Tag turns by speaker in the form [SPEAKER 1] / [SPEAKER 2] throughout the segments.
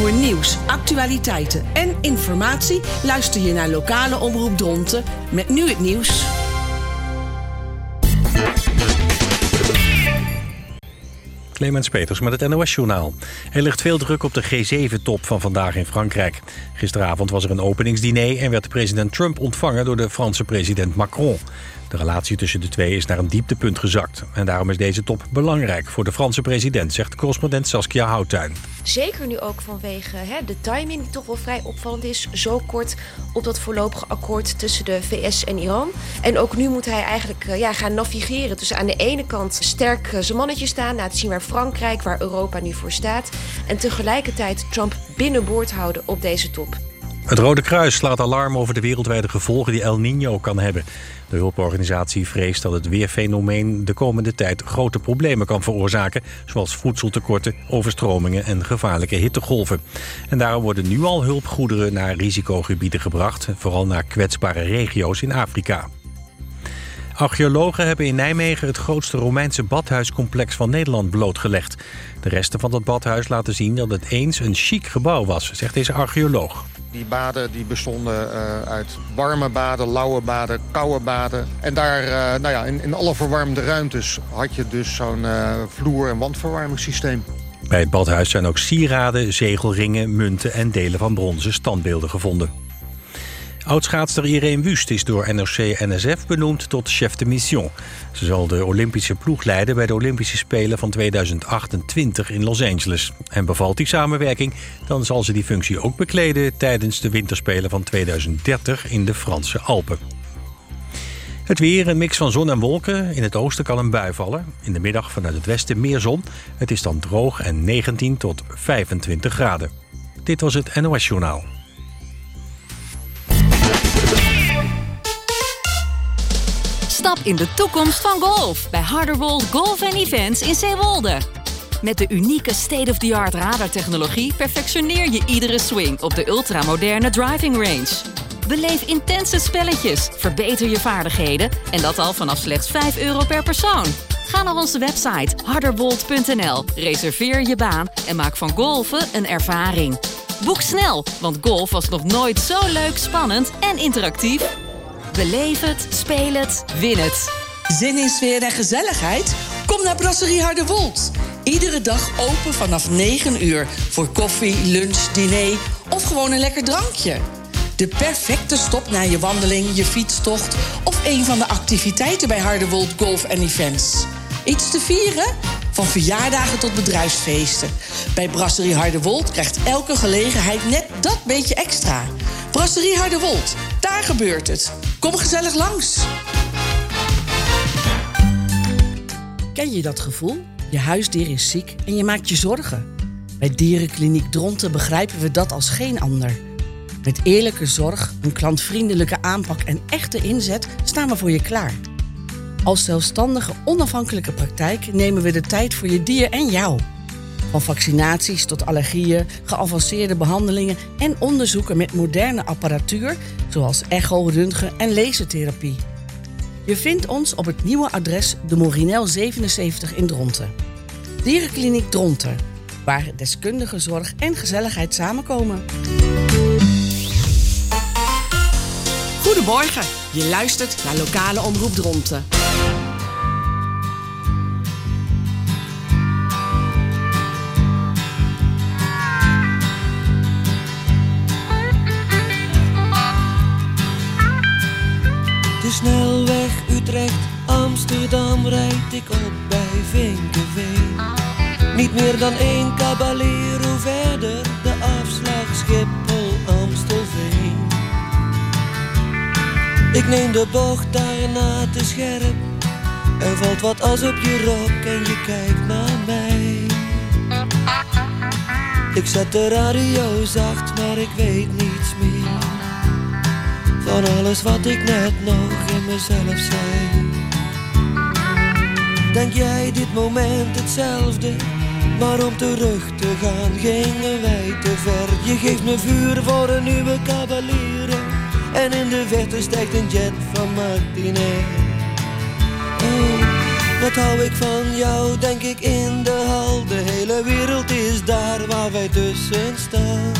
[SPEAKER 1] Voor nieuws, actualiteiten en informatie luister je naar lokale omroep Dronten met nu het nieuws.
[SPEAKER 2] Clemens Peters met het NOS-journaal. Er ligt veel druk op de G7-top van vandaag in Frankrijk. Gisteravond was er een openingsdiner en werd president Trump ontvangen door de Franse president Macron. De relatie tussen de twee is naar een dieptepunt gezakt. En daarom is deze top belangrijk voor de Franse president, zegt correspondent Saskia Houttuin.
[SPEAKER 3] Zeker nu ook vanwege de timing die toch wel vrij opvallend is. Zo kort op dat voorlopige akkoord tussen de VS en Iran. En ook nu moet hij eigenlijk gaan navigeren. Dus aan de ene kant sterk zijn mannetje staan. Laten zien waar Frankrijk, waar Europa nu voor staat. En tegelijkertijd Trump binnenboord houden op deze top.
[SPEAKER 2] Het Rode Kruis slaat alarm over de wereldwijde gevolgen die El Niño kan hebben. De hulporganisatie vreest dat het weerfenomeen de komende tijd grote problemen kan veroorzaken, zoals voedseltekorten, overstromingen en gevaarlijke hittegolven. En daarom worden nu al hulpgoederen naar risicogebieden gebracht, vooral naar kwetsbare regio's in Afrika. Archeologen hebben in Nijmegen het grootste Romeinse badhuiscomplex van Nederland blootgelegd. De resten van dat badhuis laten zien dat het eens een chic gebouw was, zegt deze archeoloog.
[SPEAKER 4] Die baden die bestonden uit warme baden, lauwe baden, koude baden. En daar, in alle verwarmde ruimtes had je dus zo'n vloer- en wandverwarmingssysteem.
[SPEAKER 2] Bij het badhuis zijn ook sieraden, zegelringen, munten en delen van bronzen standbeelden gevonden. Oudschaatster Irene Wust is door NOC-NSF benoemd tot chef de mission. Ze zal de Olympische ploeg leiden bij de Olympische Spelen van 2028 in Los Angeles. En bevalt die samenwerking, dan zal ze die functie ook bekleden tijdens de winterspelen van 2030 in de Franse Alpen. Het weer, een mix van zon en wolken. In het oosten kan een bui vallen. In de middag vanuit het westen meer zon. Het is dan droog en 19 tot 25 graden. Dit was het NOS-journaal.
[SPEAKER 5] Stap in de toekomst van golf bij Harderwold Golf & Events in Zeewolde. Met de unieke state-of-the-art radartechnologie perfectioneer je iedere swing op de ultramoderne driving range. Beleef intense spelletjes, verbeter je vaardigheden en dat al vanaf slechts €5 per persoon. Ga naar onze website harderwold.nl, reserveer je baan en maak van golfen een ervaring. Boek snel, want golf was nog nooit zo leuk, spannend en interactief. Beleef het, speel het, win het.
[SPEAKER 1] Zin in sfeer en gezelligheid? Kom naar Brasserie Harderwold. Iedere dag open vanaf 9 uur voor koffie, lunch, diner of gewoon een lekker drankje. De perfecte stop na je wandeling, je fietstocht of een van de activiteiten bij Harderwold Golf & Events. Iets te vieren? Van verjaardagen tot bedrijfsfeesten. Bij Brasserie Harderwold krijgt elke gelegenheid net dat beetje extra. Brasserie Harderwold, daar gebeurt het. Kom gezellig langs. Ken je dat gevoel? Je huisdier is ziek en je maakt je zorgen. Bij Dierenkliniek Dronten begrijpen we dat als geen ander. Met eerlijke zorg, een klantvriendelijke aanpak en echte inzet staan we voor je klaar. Als zelfstandige, onafhankelijke praktijk nemen we de tijd voor je dier en jou. Van vaccinaties tot allergieën, geavanceerde behandelingen en onderzoeken met moderne apparatuur, zoals echo, röntgen en lasertherapie. Je vindt ons op het nieuwe adres de Morinel 77 in Dronten. Dierenkliniek Dronten, waar deskundige zorg en gezelligheid samenkomen. Goedemorgen, je luistert naar lokale omroep Dronten.
[SPEAKER 6] De snelweg Utrecht-Amsterdam rijd ik op bij Vinkenveen. Niet meer dan 1 Caballero verder, de afslag Schiphol-Amstelveen. Ik neem de bocht daarna te scherp. Er valt wat as op je rok en je kijkt naar mij. Ik zet de radio zacht, maar ik weet niets meer van alles wat ik net nog in mezelf zei. Denk jij dit moment hetzelfde? Maar om terug te gaan gingen wij te ver. Je geeft me vuur voor een nieuwe Cavalier. En in de verte stijgt een jet van Martinair. Oh, wat hou ik van jou, denk ik in de hal. De hele wereld is daar waar waar wij tussen staan.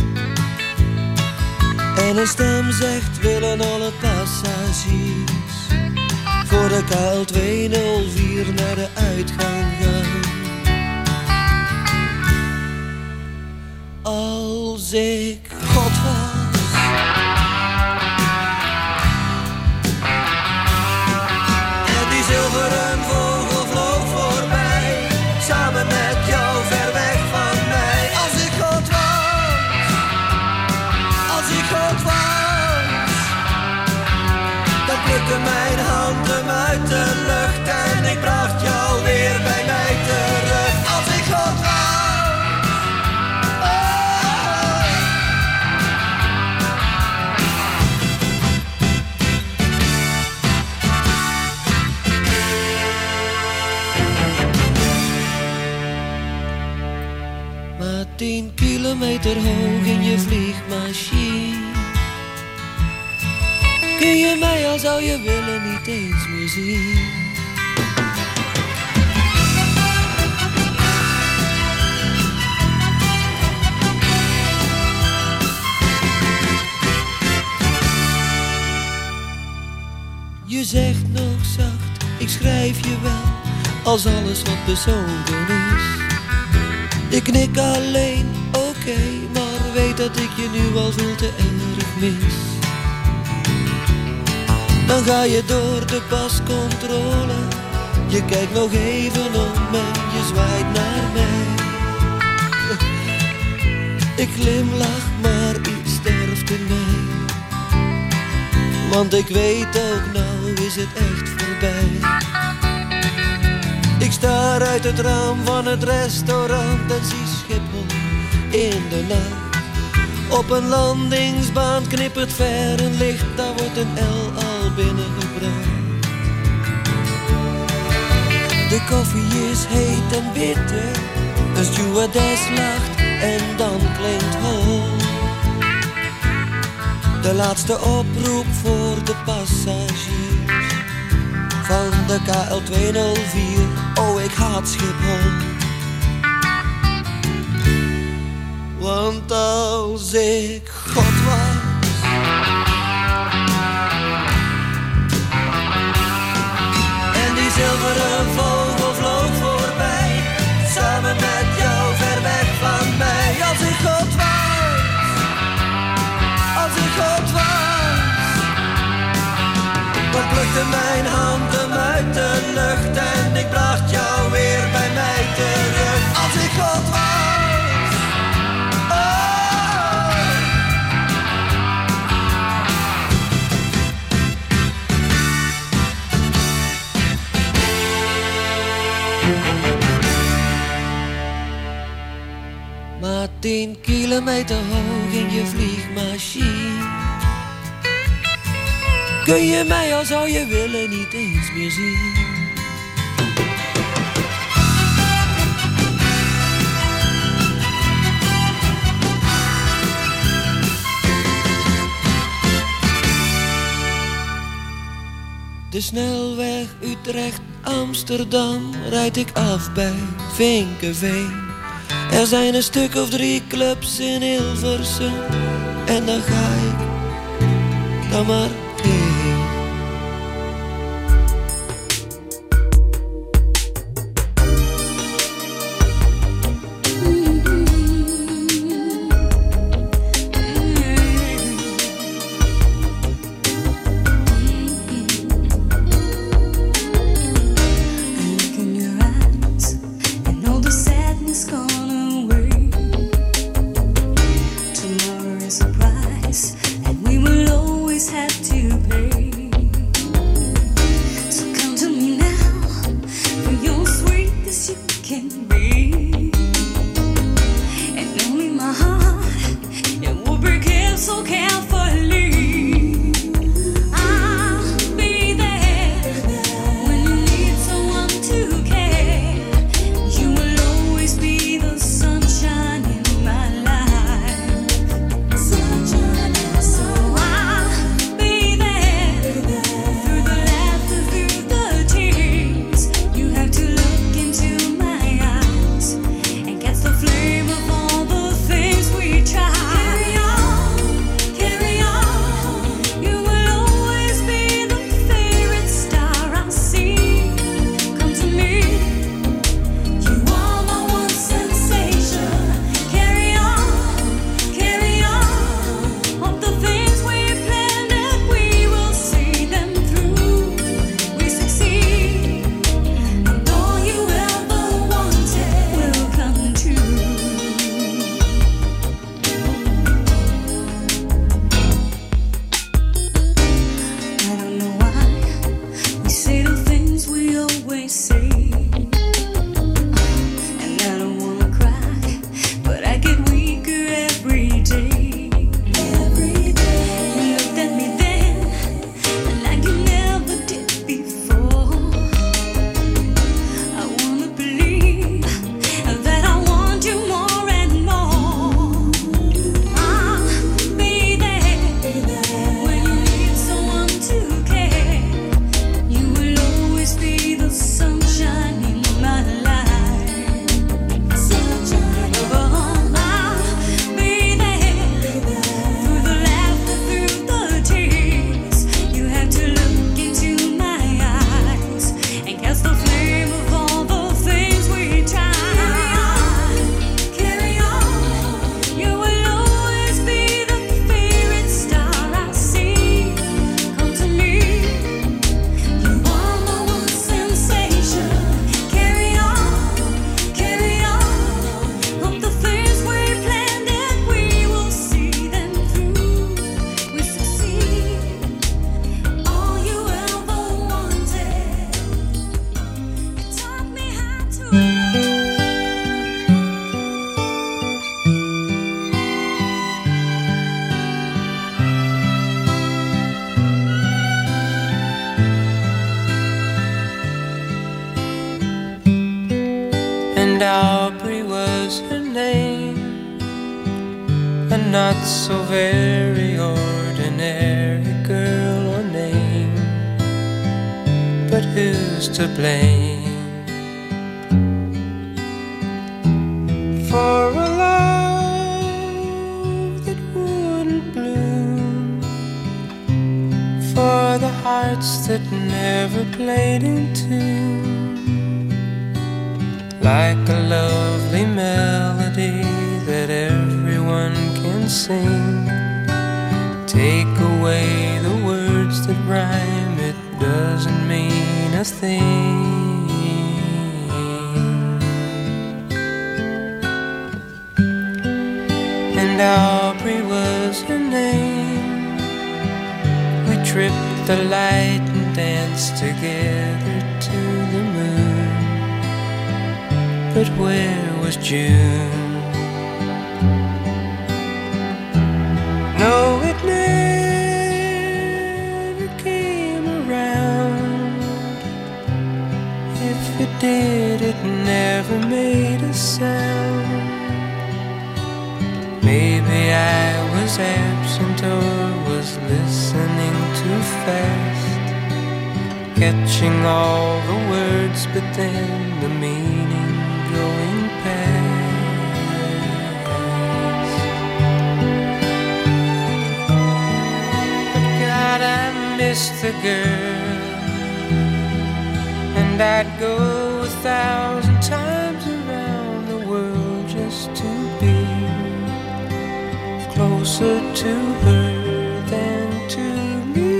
[SPEAKER 6] En een stem zegt, willen alle passagiers voor de KL 204 naar de uitgang gaan. Als ik God was en die zilveren vogel vloog voorbij, samen met jou ver weg van mij. Als ik God was, als ik God was, dan plukte mijn hand hem uit de lucht en ik bracht jou weer bij mij terug. Als ik God was. Maar 10 kilometer hoog in je vliegmachine kun je mij al zou je willen niet eens meer zien. Je zegt nog zacht, ik schrijf je wel, als alles wat bezonken is. Ik knik alleen, oké, maar weet dat ik je nu al veel te erg mis. Dan ga je door de pascontrole, je kijkt nog even om en je zwaait naar mij. Ik glimlach, maar iets sterft in mij. Want ik weet ook, nou is het echt voorbij. Ik staar uit het raam van het restaurant en zie Schiphol in de nacht. Op een landingsbaan knippert ver een licht, daar wordt een L al binnengebracht. De koffie is heet en bitter, de stewardess lacht en dan klinkt hol. De laatste oproep voor de passagiers van de KL 204, oh ik haat Schiphol. Want als ik God was en die zilveren vogel vloog voorbij, samen met jou ver weg van mij. Als ik God was, als ik God was, dan plukte mijn hand hem uit de lucht en ik bracht jou weer bij mij terug. Als ik God was. Maar 10 kilometer hoog in je vliegmachine kun je mij al zou je willen niet eens meer zien. De snelweg Utrecht-Amsterdam rijd ik af bij Vinkeveen. Er zijn een stuk of 3 clubs in Hilversum en dan ga ik dan maar heen. Be the
[SPEAKER 7] was her name, a not so very ordinary girl or name, but who's to blame for a love that wouldn't bloom, for the hearts that never played in tune, like a lovely melody that everyone can sing. Take away the words that rhyme, it doesn't mean a thing. And Aubrey was her name. We tripped the light and danced together to the moon. But where was June? No, it never came around. If it did, it never made a sound. Maybe I was absent or was listening too fast, catching all the words, but then the meaning going past. But God, I miss the girl, and I'd go 1,000 times around the world just to be closer to her than to me.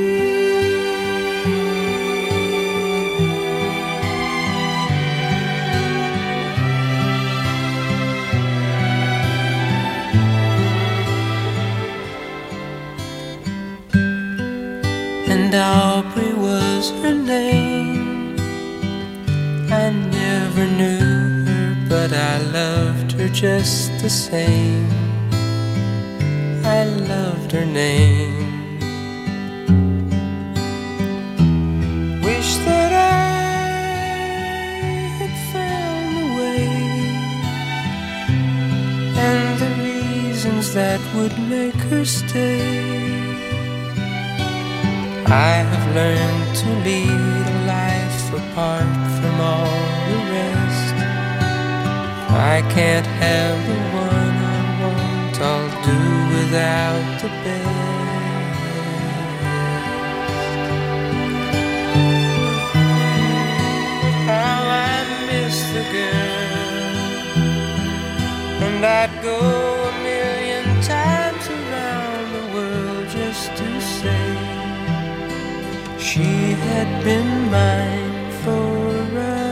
[SPEAKER 7] And Aubrey was her name. I never knew her, but I loved her just the same. I loved her name. Wish that I had found the way and the reasons that would make her stay. I have learned to lead a life apart from all the rest. I can't have the one I want, I'll do without the best. How I miss the girl, and I'd go 1,000,000 times around the world just to say she had been mine for a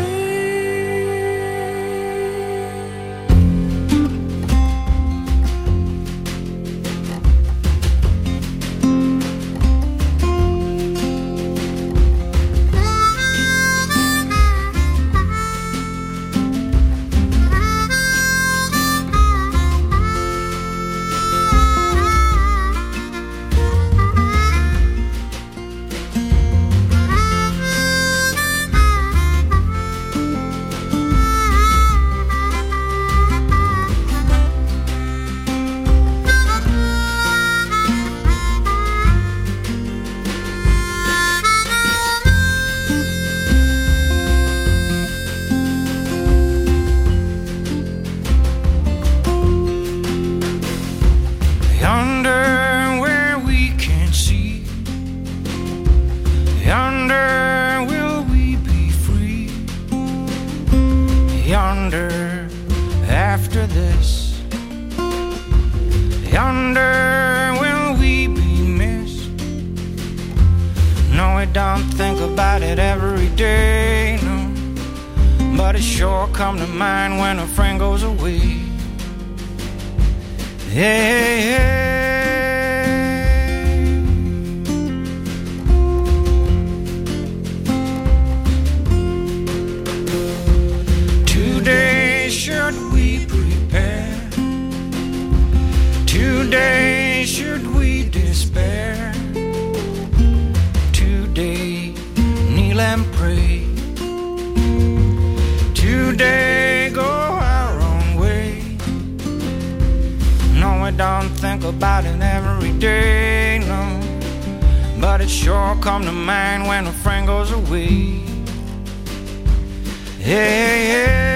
[SPEAKER 7] come to mind when a friend goes away. Hey, hey. Today should we prepare? Today should we despair? Today kneel and pray. Today go our own way. think about it every day, no. But it sure come to mind when a friend goes away. Hey, hey.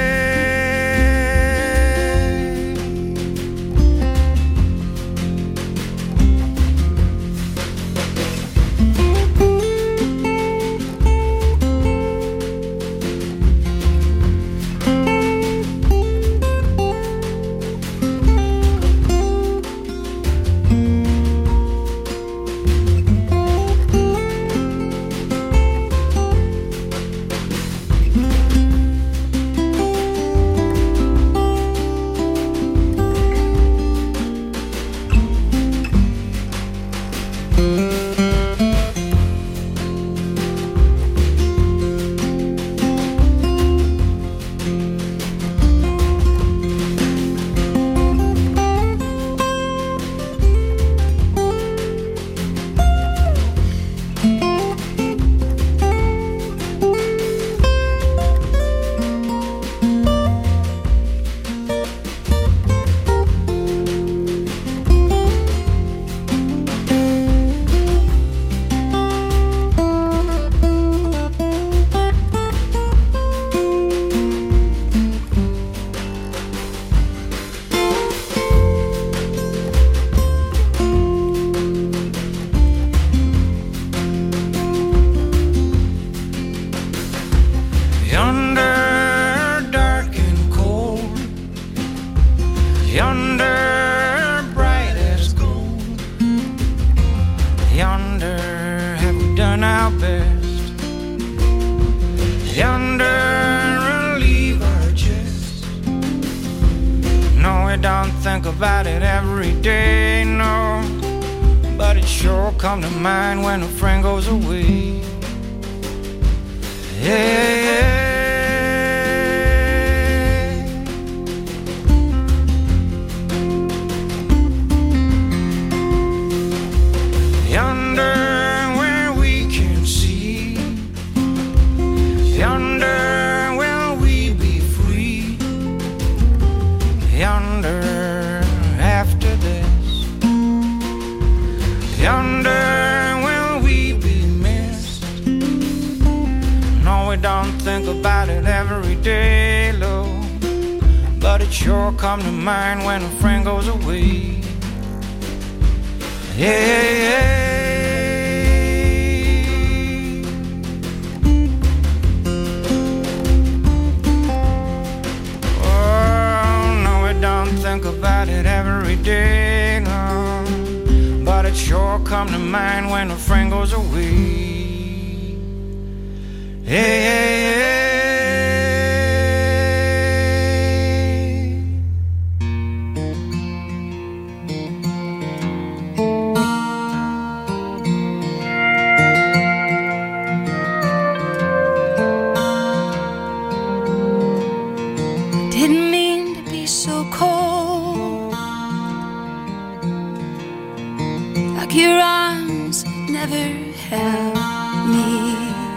[SPEAKER 7] Come to mind when a friend goes away. Yeah. Yonder where we can see, yonder will we be free, yonder after this, yonder don't think about it every day, Lord, but it sure come to mind when a friend goes away. Yeah. Oh, no, we don't think about it every day, no, but it sure come to mind when a friend goes away. Hey, hey, hey.
[SPEAKER 8] Didn't mean to be so cold, like your arms never held me,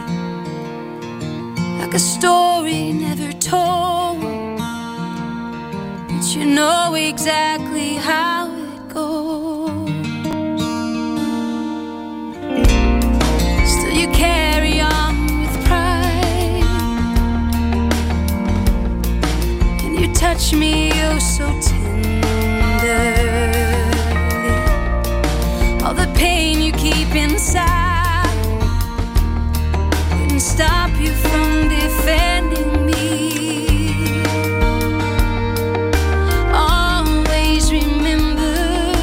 [SPEAKER 8] like a story never told, but you know exactly how it goes. Still you carry on with pride, and you touch me oh so tenderly. All the pain you keep inside wouldn't stop you from defending me. Always remember,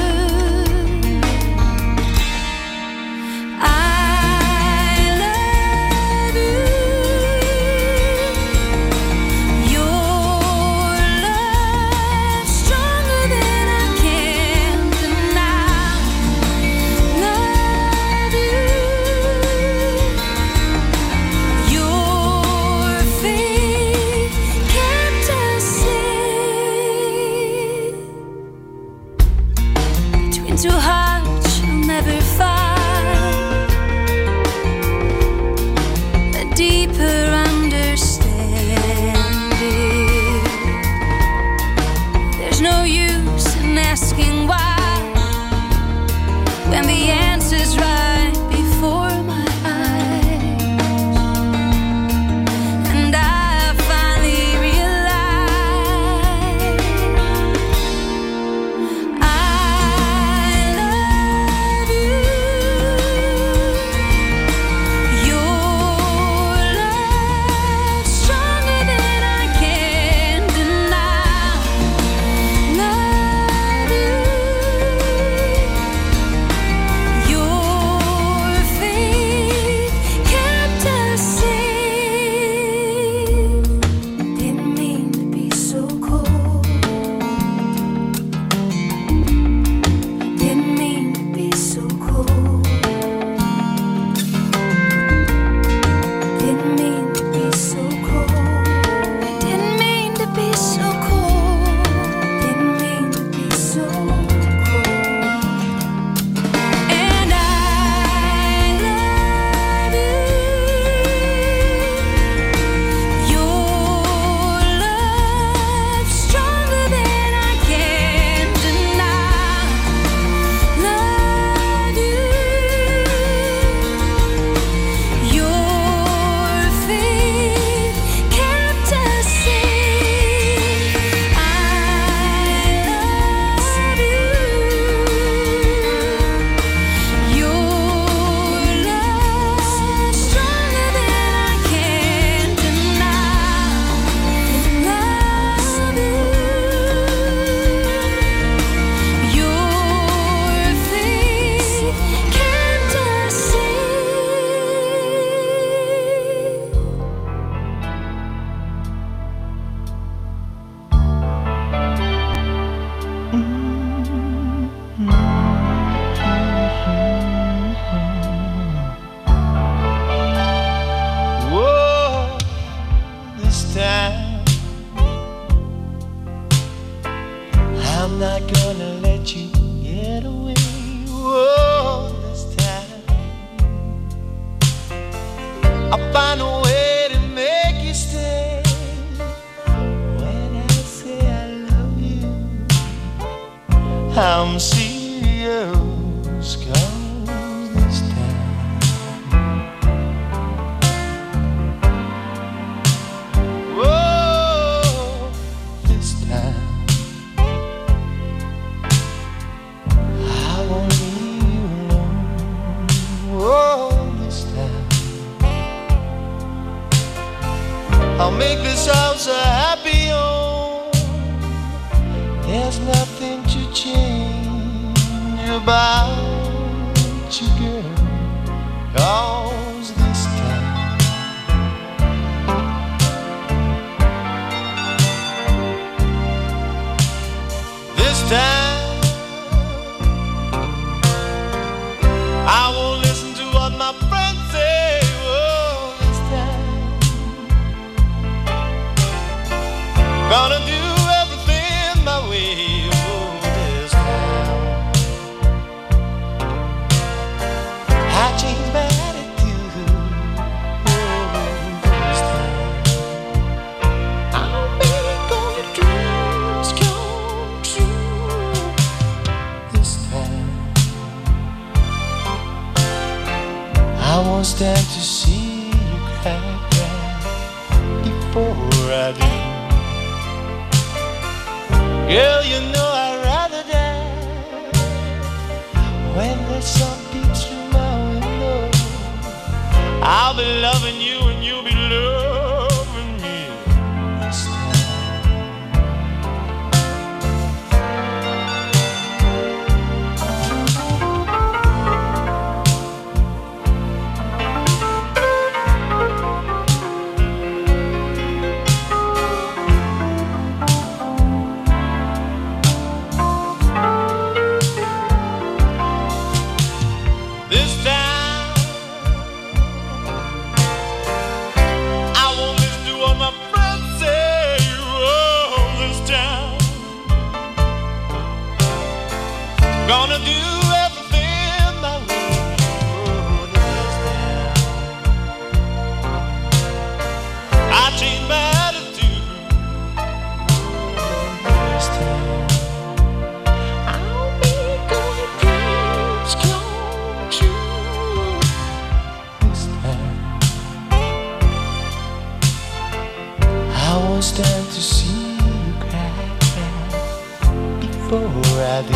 [SPEAKER 8] I love you. Your love's stronger than I can deny. Love you. Your faith kept us safe. Between two hearts you'll never find a deeper understanding. There's no use in asking why.
[SPEAKER 6] I'm not gonna let you get away. Whoa, this time I'll find a way to make you stay. When I say I love you, I'm serious, 'cause this time, whoa, this time I won't leave you alone. Whoa, this time I'll make this house a happy home. There's nothing to change about you, girl, 'cause this time I won't listen to what my friends say. Oh, this time gonna do everything my way. Oh, this time I change my attitude. Oh, this time I'll make all the dreams come true. This time I won't stand to see you cry, cry before I do. Girl, you know I'd rather die when the sun peeks through my window. I'll be loving you and you'll be loving me this time. Gonna do everything my way. Oh, this time I change my attitude. This time I'll make all the dreams come true. This time I won't stand to see you cry, cry before I do.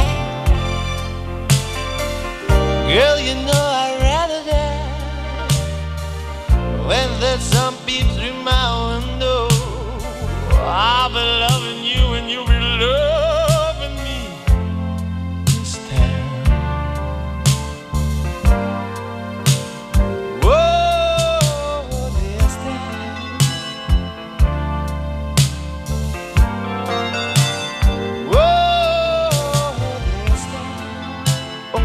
[SPEAKER 6] Girl, you know I'd rather die when the sun beams through my window. I'll be loving you and you'll be loving me this time. Whoa, this time. Whoa, this time. Oh,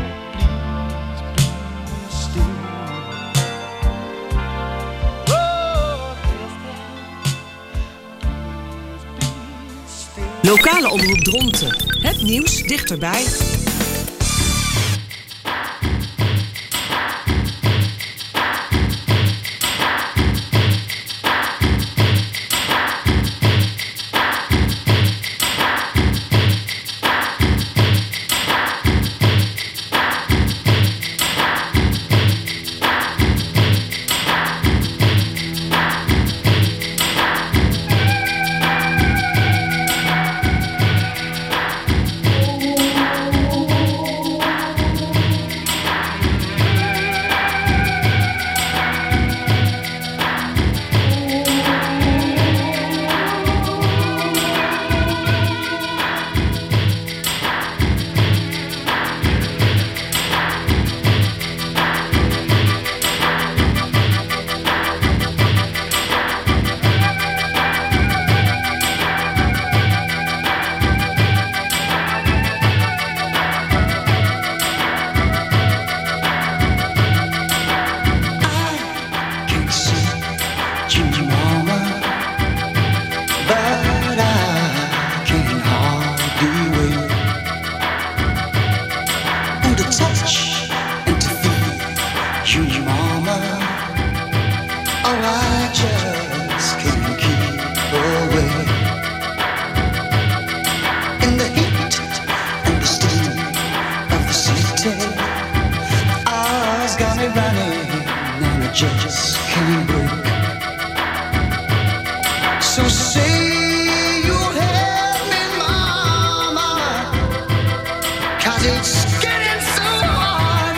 [SPEAKER 1] Lokale omroep Dronten. Het nieuws dichterbij.
[SPEAKER 9] touch and to feel you, mama. Oh, I just can't keep away. In the heat and the steam of the city, I's got me running and I just can't break. So say you'll help me, mama, 'cause it's getting so hard.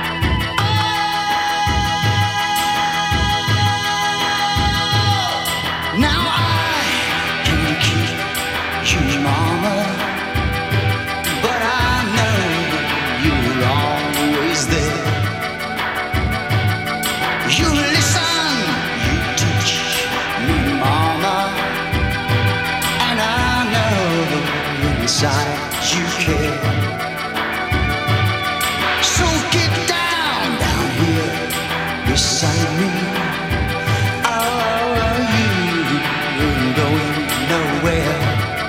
[SPEAKER 9] Oh, now I can keep you, mama, but I know you're always there. You listen, you teach me, mama, and I know inside you care. So get down here beside me. Oh, you ain't going nowhere.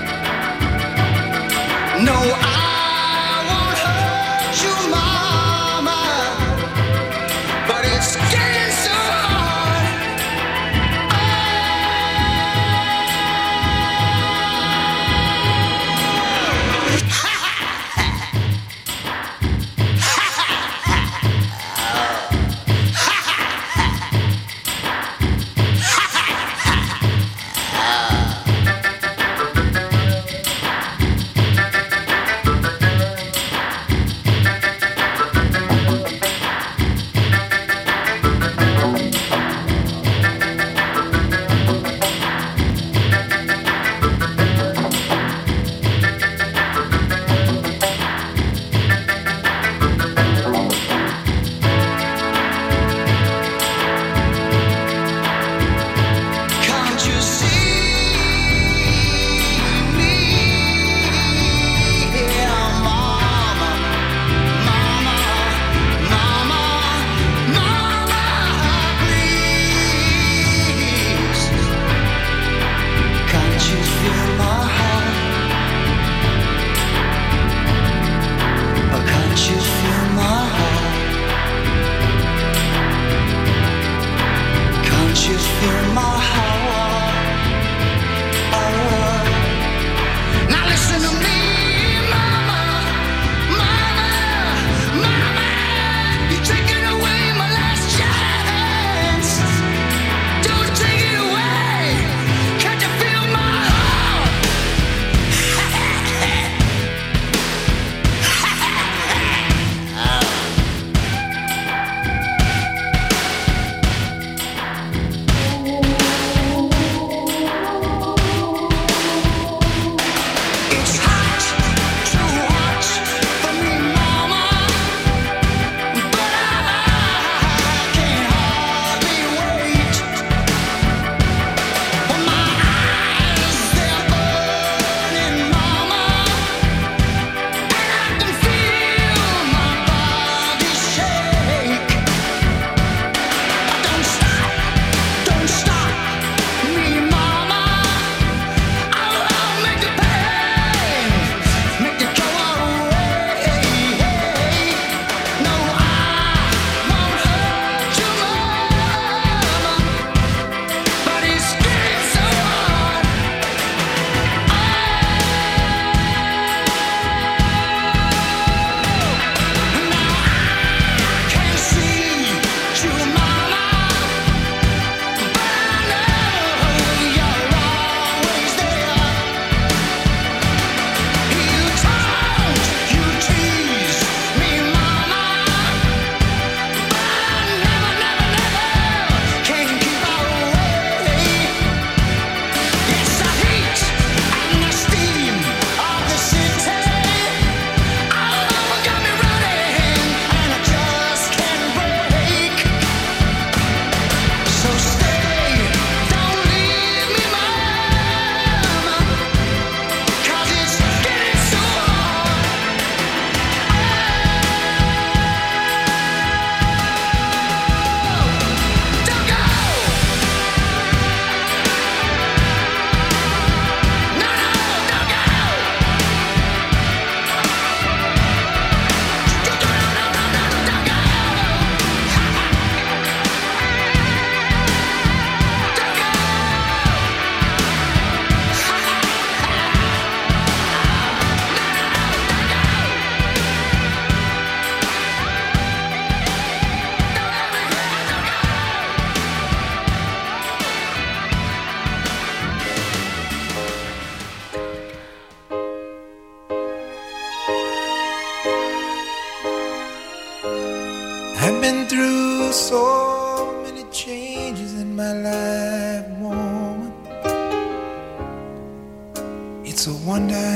[SPEAKER 9] No, I won't hurt you, mama, but it's getting so hard.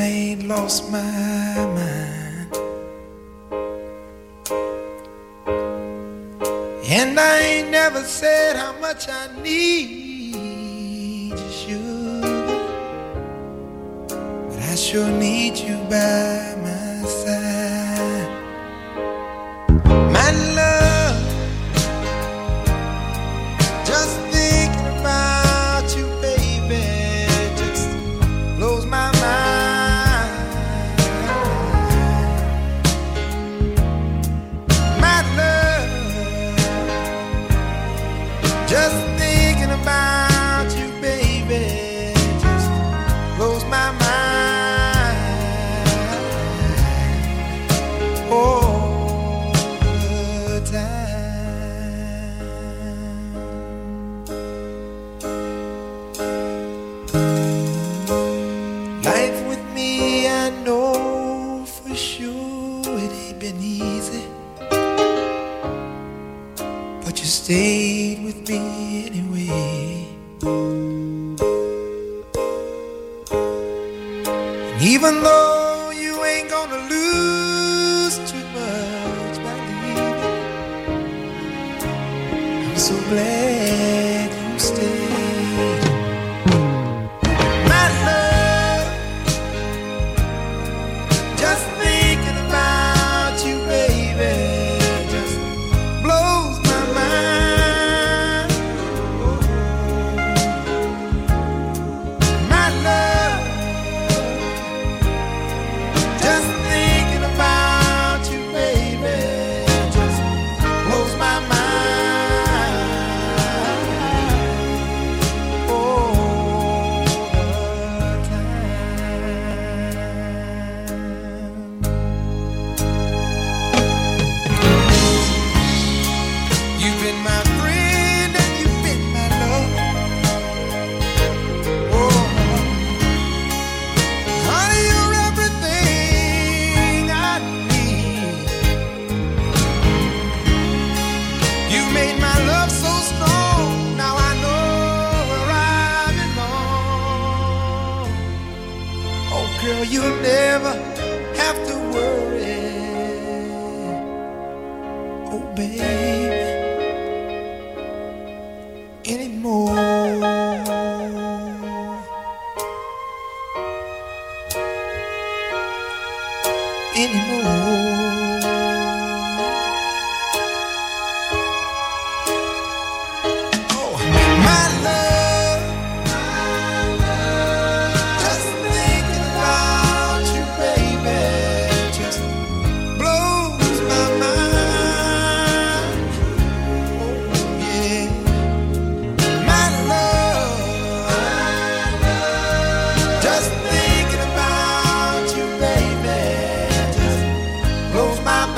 [SPEAKER 10] ain't lost my mind, and I ain't never said how much I need you, sugar, but I sure need you by my side. My love, just thinking about you, baby, just blows my mind. My love, just thinking about you, baby, just blows my mind. All the time. Life with me, I know for sure it ain't been easy, but you stayed with me anyway. And even though you ain't gonna lose too much by leaving, I'm so glad you stayed. My love, just thinking about you, baby, just blows my mind. My love, just thinking about you, baby, just blows my mind. All the time. You've been my friend and you've been my love. Oh, honey, you're everything I need. You made my love so strong. Now I know where I belong. Oh, girl, you'll never have to worry. Oh, baby, anymore. Oh, my love, just thinking about you, baby, just blows my mind. Oh, yeah. My love, just thinking about you, baby, just blows my mind.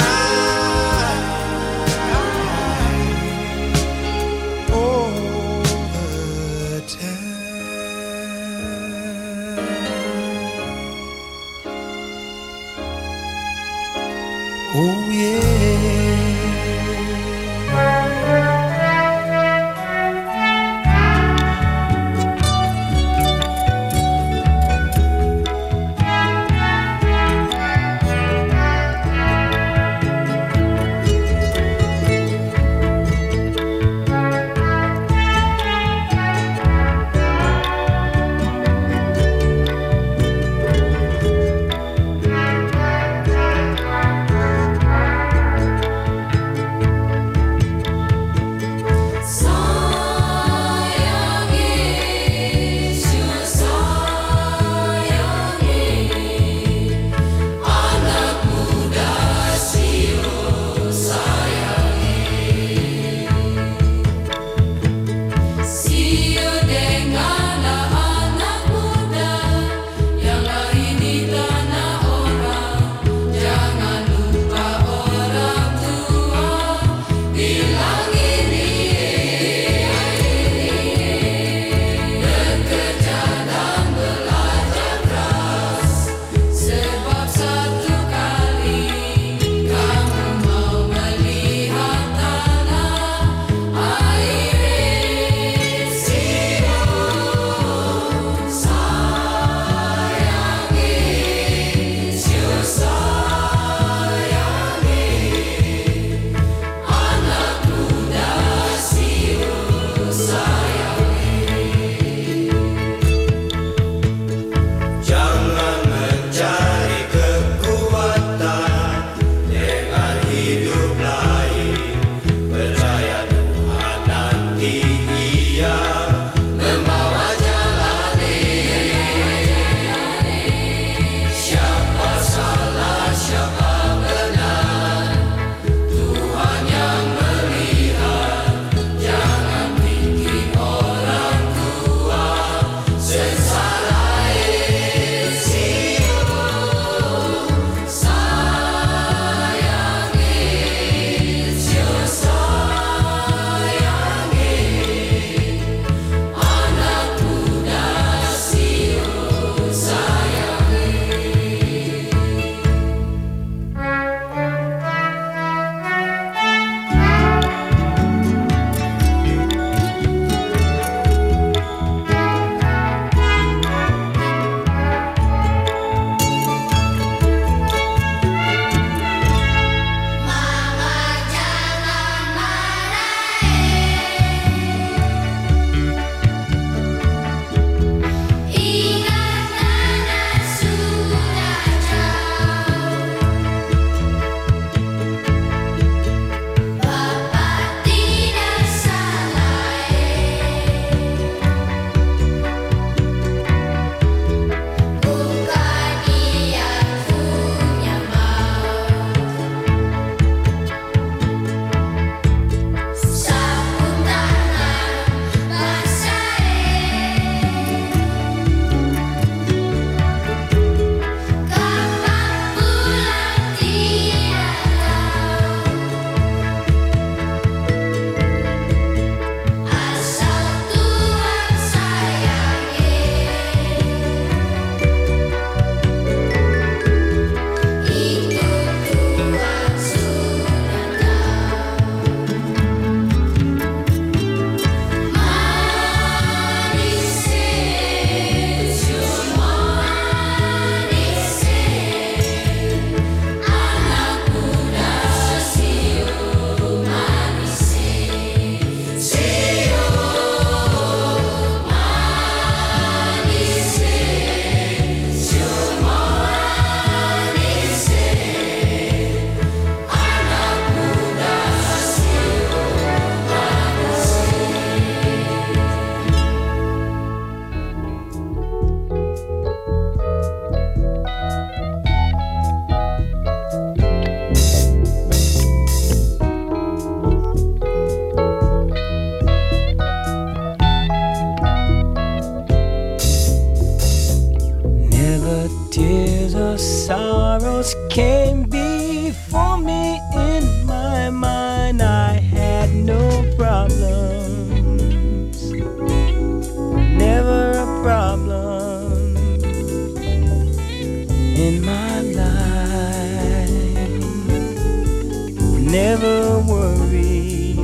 [SPEAKER 10] All the time. Oh, yeah.
[SPEAKER 6] life. Never worry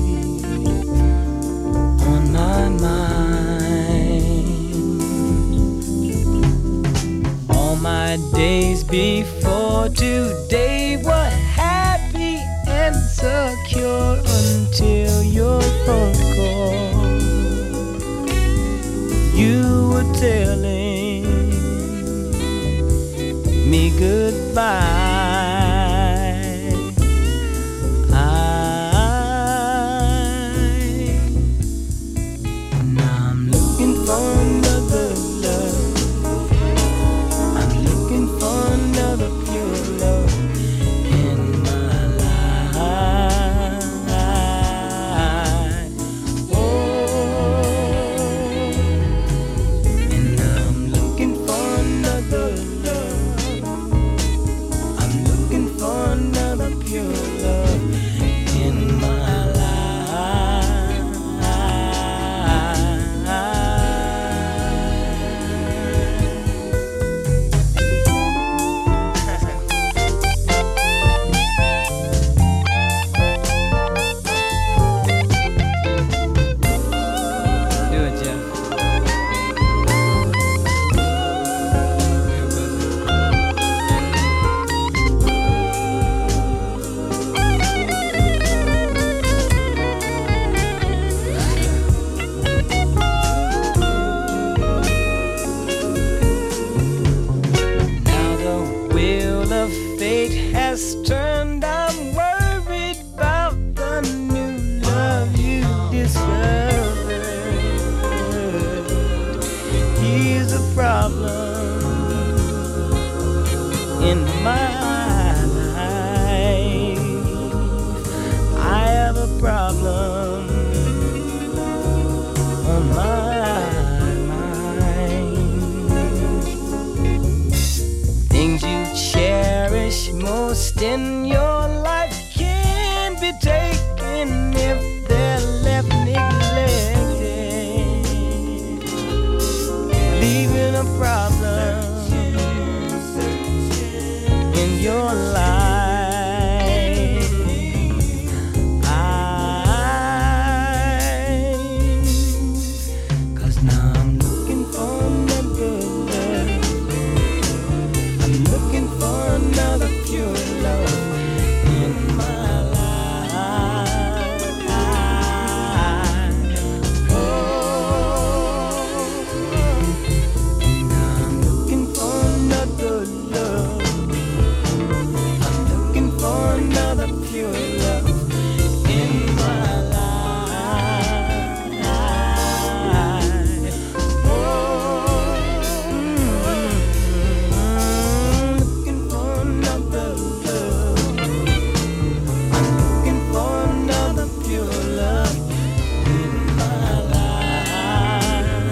[SPEAKER 6] on my mind. All my days before today were happy and secure until your phone call. You were telling me goodbye. Now I'm looking for another love. I'm looking for another pure love in my life. Oh, and I'm looking for another love. I'm looking for another pure love in my life. Do it, Jeff. Now the wheel of fate has turned. I'm worried about the new love you discovered. He's a problem in my life. I have a problem on my mind. Things you cherish most in your life can be taken if they're left neglected, leaving a problem in your life. Cause now I'm looking for another love. I'm looking for another pure love in my life. Oh, and I'm looking for another love. I'm looking for another pure love in my life. Oh, looking for another love. I'm looking for another pure love in my life.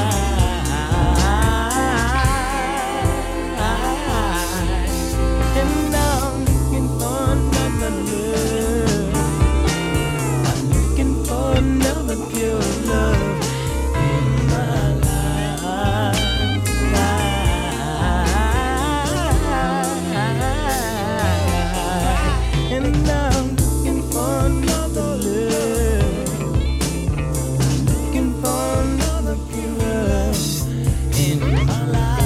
[SPEAKER 6] And now I'm looking for another love. I'm looking for another pure love in my life. And now I'm looking for another love. I'm looking for another pure love in my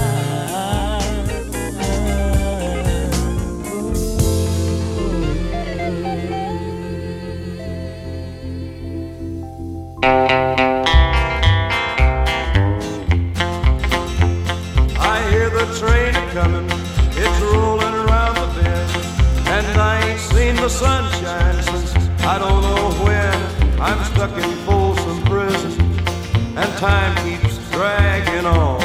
[SPEAKER 11] I hear the train a-comin', it's rollin' around the bend, and I ain't seen the sunshine since I don't know when. I'm stuck in Folsom Prison, and time keeps dragging on.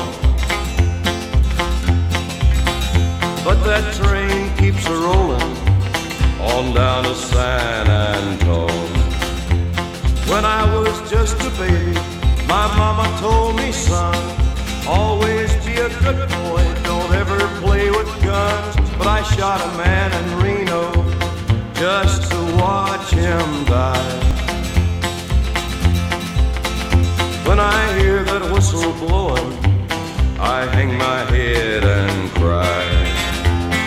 [SPEAKER 11] But that train keeps a-rollin' on down to San Antone. When I was just a baby, my mama told me, son, always be a good boy, don't ever play with guns. But I shot a man in Reno just to watch him die. When I hear that whistle blowing, I hang my head and cry.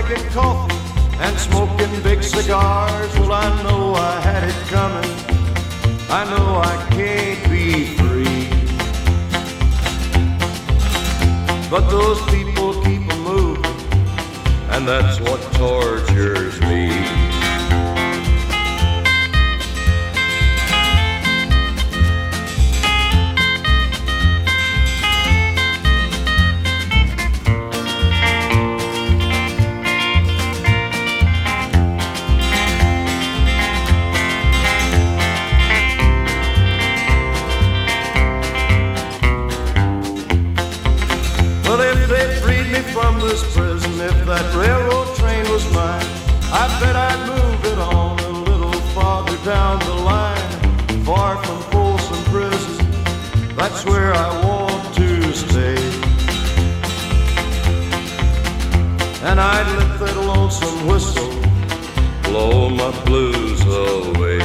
[SPEAKER 11] drinking coffee and smoking big cigars. Well, I know I had it coming. I know I can't be free. But those people keep a moving, and that's what tortures me. From this prison, if that railroad train was mine, I bet I'd move it on a little farther down the line, far from Folsom Prison. That's where I want to stay. And I'd let that lonesome whistle blow my blues away.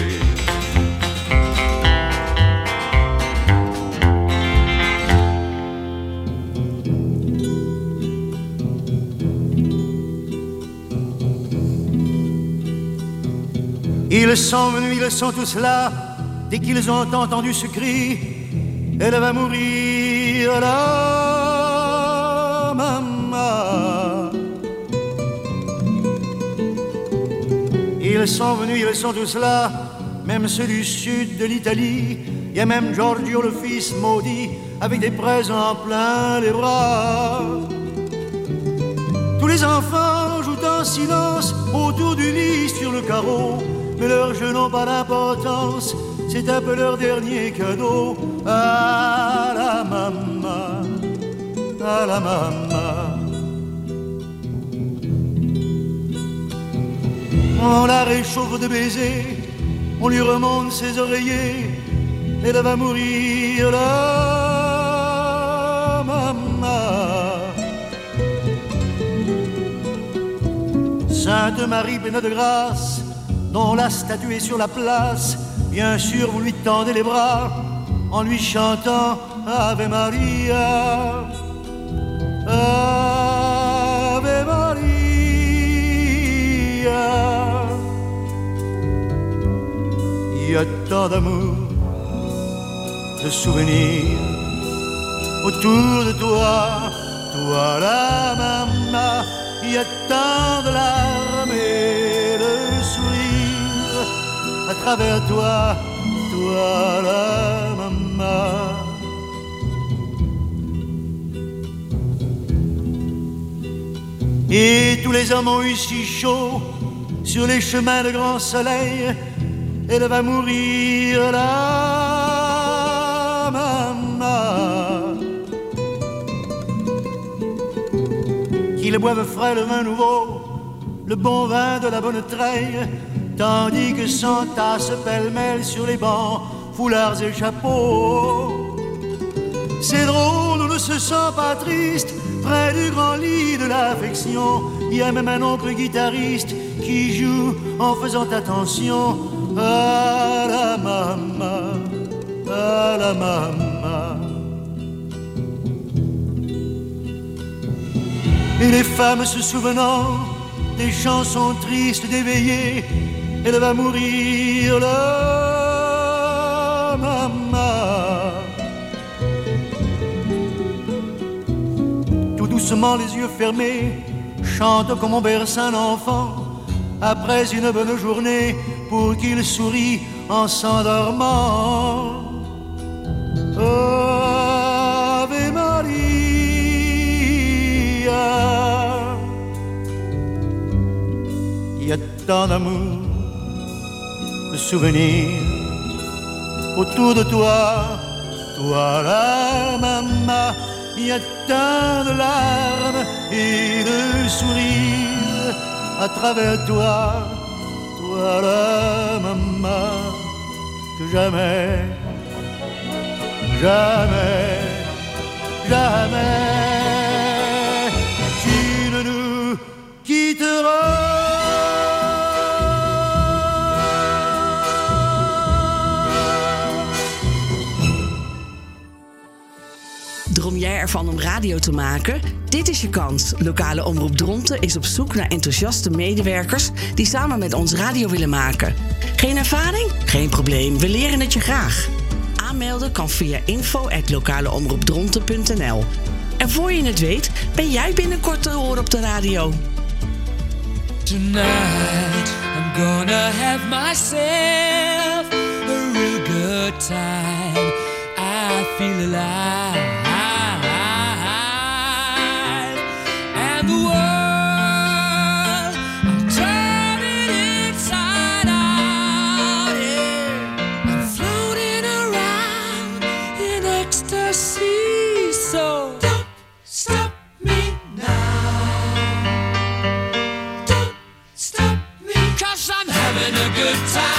[SPEAKER 12] Ils sont venus, ils sont tous là. Dès qu'ils ont entendu ce cri, elle va mourir là, maman. Ils sont venus, ils sont tous là. Même ceux du sud de l'Italie. Il y a même Giorgio le fils maudit, avec des présents plein les bras. Tous les enfants jouent en silence autour du lit sur le carreau. Mais leurs jeux n'ont pas d'importance, c'est un peu leur dernier cadeau. À la maman, à la maman. On la réchauffe de baisers, on lui remonte ses oreillers. Elle va mourir là, maman. Sainte Marie, pleine de grâce, dont la statue est sur la place, bien sûr vous lui tendez les bras en lui chantant Ave Maria, Ave Maria. Il y a tant d'amour, de souvenirs autour de toi, toi la maman. Il y a tant de larmes et de sourires à travers toi, toi la maman. Et tous les hommes ont eu si chaud sur les chemins de grand soleil. Elle va mourir là, maman. Qu'ils boivent frais le vin nouveau, le bon vin de la bonne treille, tandis que s'entassent pêle-mêle sur les bancs foulards et chapeaux. C'est drôle, on ne se sent pas triste près du grand lit de l'affection. Il y a même un oncle guitariste qui joue en faisant attention à la maman, à la maman. Et les femmes se souvenant des chansons tristes d'éveillé, elle va mourir là, maman. Tout doucement, les yeux fermés, chante comme on berce un enfant après une bonne journée pour qu'il sourie en s'endormant. Ave Maria. Il y a tant d'amour, de souvenirs autour de toi, toi la maman. Il y a tant de larmes et de sourires à travers toi, toi la maman, que jamais, jamais, jamais tu ne nous quitteras.
[SPEAKER 1] Droom jij ervan om radio te maken? Dit is je kans. Lokale Omroep Dronten is op zoek naar enthousiaste medewerkers die samen met ons radio willen maken. Geen ervaring? Geen probleem, we leren het je graag. Aanmelden kan via info@lokaleomroepdronten.nl. En voor je het weet, ben jij binnenkort te horen op de radio.
[SPEAKER 7] Tonight I'm gonna have myself a real good time. I feel alive. And the world, I'll turn it inside out, yeah. I'm floating around in ecstasy, so don't stop me now. Don't stop me, 'cause I'm having a good time.